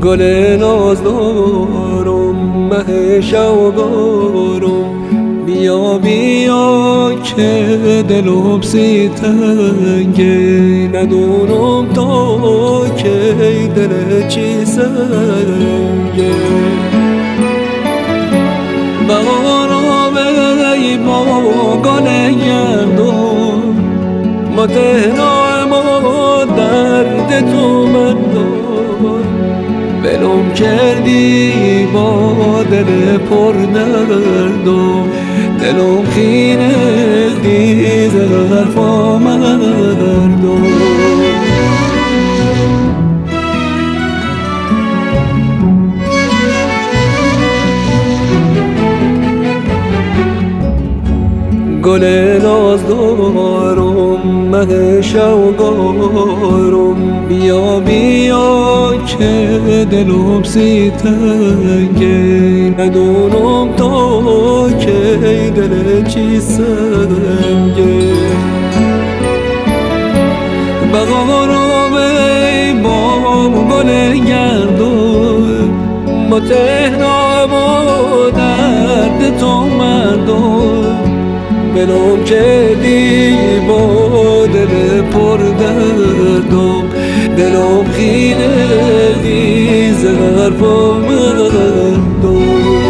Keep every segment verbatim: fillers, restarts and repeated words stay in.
گل نازدارم مه شوگارم، بیا بیا که دلم سی تنگه، ندونم تا که دل چی سنگه. بهارم ای با گل گندم، ما تهنای ما درد تو من دار، بلوم کردی با دل پر دردم، دلم خینه دیز حرفا مردم. گل نازدارم مه شوگارم، بیا بیا که دلم سی تنگه، ندونم تا که دل چی سنگه. بهارم ای بام گل گندم، ما تهنای ما درد تو مردم، بلوم کردی با دل پر دردم، دلم خینه دیز حرفا مردم.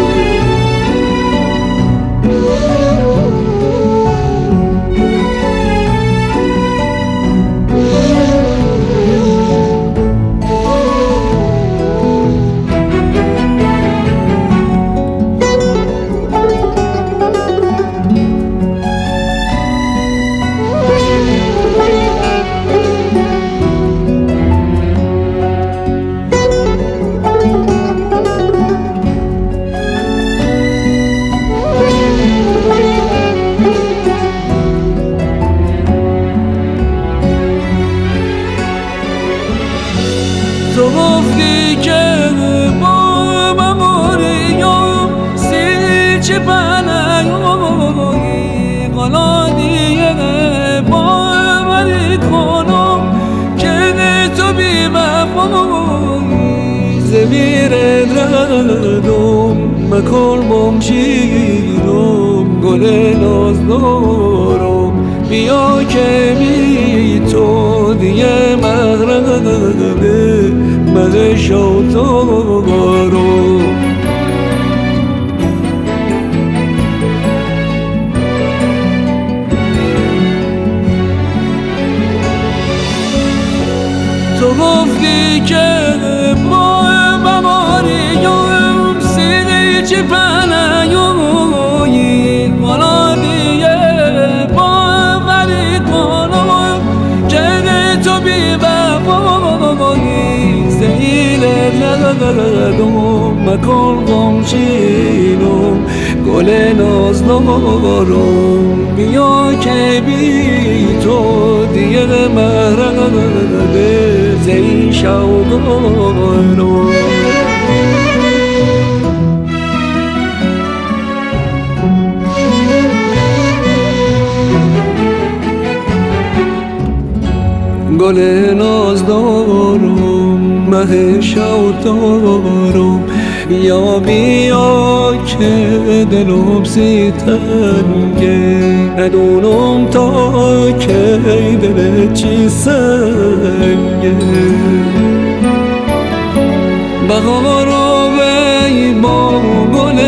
تو گفتی که با مموریم سیچ پنهایی، حالا دیگه باوری کنم که تو بی وفایی. زمیر دردم مکن بمشیرم، گل نازدارم بیا که بی تو دیگه مغربه مغ شوتارم. تو گفتی که با بماریم سیدی چی پنهایی، حالا دیگه باوری کنم که تو بی وفایی. زیل ندردم مکن غمگینم، گل نازدارم بیا که بی تو دیگه مهربه زی شوگارم. گل نازدارم مه شوگارم، بیا بیا که دلم سی تنگه، ندونم تا که دل چی سنگه. بهارم ای با گل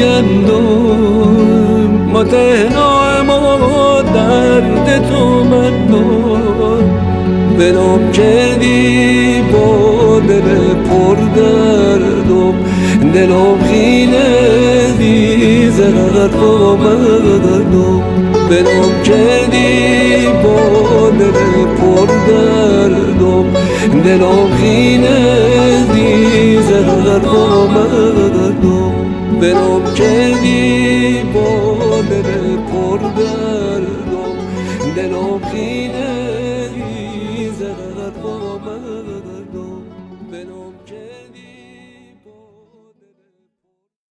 گندم، ما تهنای ما درد تو من دار، بلوم کردی با دل پر دردم، دلم خینه دیز حرفا مردم. بلوم کردی با دل پر دردم، دلم خینه دیز حرفا مردم. بلوم کردی با دل پر دردم، دلم خینه